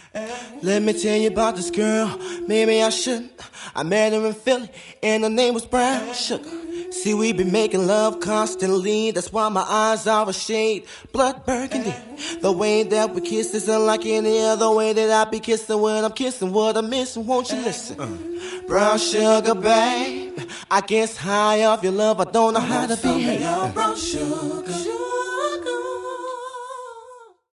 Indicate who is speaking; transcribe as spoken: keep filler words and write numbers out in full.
Speaker 1: Let me tell you about this girl. Maybe I shouldn't. I met her in Philly, and her name was Brown Sugar. See, we been making love constantly. That's why my eyes are a shade blood burgundy. The way that we kiss is unlike any other way that I be kissing when I'm kissing what I'm missing. Won't you listen? Uh. Brown sugar, babe. I guess high off your love. I don't know how to behave. Brown sugar.